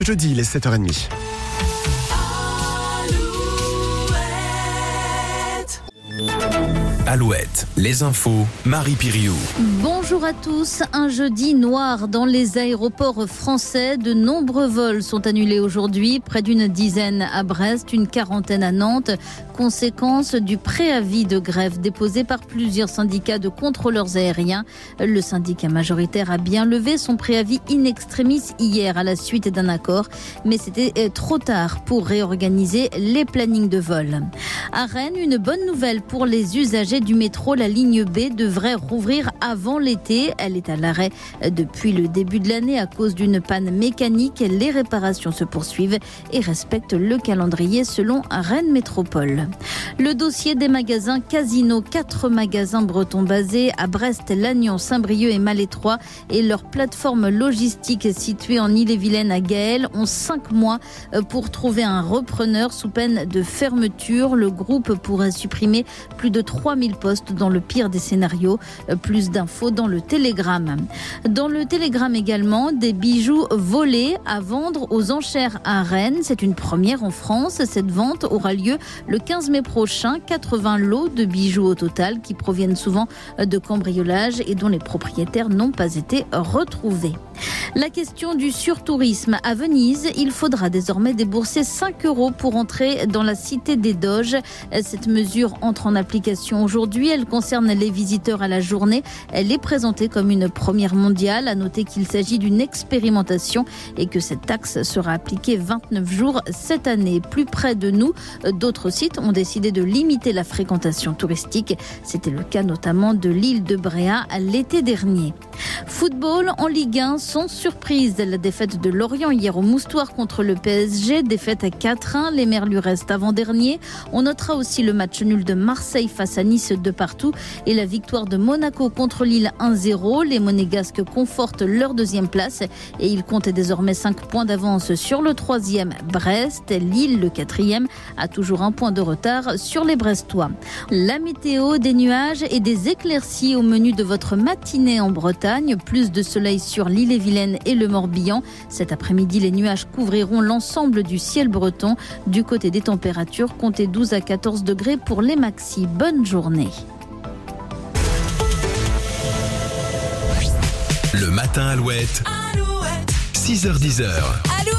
Jeudi, il est 7h30. Alouette, les infos, Marie Piriou. Bonjour à tous. Un jeudi noir dans les aéroports français. De nombreux vols sont annulés aujourd'hui. Près d'une dizaine à Brest, une quarantaine à Nantes. Conséquence du préavis de grève déposé par plusieurs syndicats de contrôleurs aériens. Le syndicat majoritaire a bien levé son préavis in extremis hier à la suite d'un accord. Mais c'était trop tard pour réorganiser les plannings de vol. À Rennes, une bonne nouvelle pour les usagers du métro. La ligne B devrait rouvrir avant l'été. Elle est à l'arrêt depuis le début de l'année à cause d'une panne mécanique. Les réparations se poursuivent et respectent le calendrier selon Rennes Métropole. Le dossier des magasins Casino. 4 magasins bretons basés à Brest, Lannion, Saint-Brieuc et Malétroit et leur plateforme logistique située en Ille-et-Vilaine à Gaël ont 5 mois pour trouver un repreneur sous peine de fermeture. Le groupe pourrait supprimer plus de 3000 postes dans le pire des scénarios. Plus d'infos dans le Télégramme. Dans le Télégramme également, des bijoux volés à vendre aux enchères à Rennes. C'est une première en France. Cette vente aura lieu le 15 mai prochain. 80 lots de bijoux au total qui proviennent souvent de cambriolage et dont les propriétaires n'ont pas été retrouvés. La question du surtourisme à Venise. Il faudra désormais débourser 5 € pour entrer dans la cité des Doges. Cette mesure entre en application aujourd'hui. Elle concerne les visiteurs à la journée. Elle est présentée comme une première mondiale. À noter qu'il s'agit d'une expérimentation et que cette taxe sera appliquée 29 jours cette année. Plus près de nous, d'autres sites ont décidé de limiter la fréquentation touristique. C'était le cas notamment de l'île de Bréa l'été dernier. Football en Ligue 1, sans surprise. La défaite de Lorient hier au Moustoir contre le PSG. Défaite à 4-1. Les Merlus restent avant-dernier. On notera aussi le match nul de Marseille face à Nice de partout et la victoire de Monaco contre Lille 1-0. Les Monégasques confortent leur deuxième place et ils comptent désormais 5 points d'avance sur le 3e Brest. Lille, le 4e, a toujours 1 point de retard sur les Brestois. La météo, des nuages et des éclaircies au menu de votre matinée en Bretagne. Plus de soleil sur l'Ille-et-Vilaine et le Morbihan. Cet après-midi, les nuages couvriront l'ensemble du ciel breton. Du côté des températures, comptez 12 à 14 degrés pour les maxis. Bonne journée. Le matin Alouette. 6h-10h.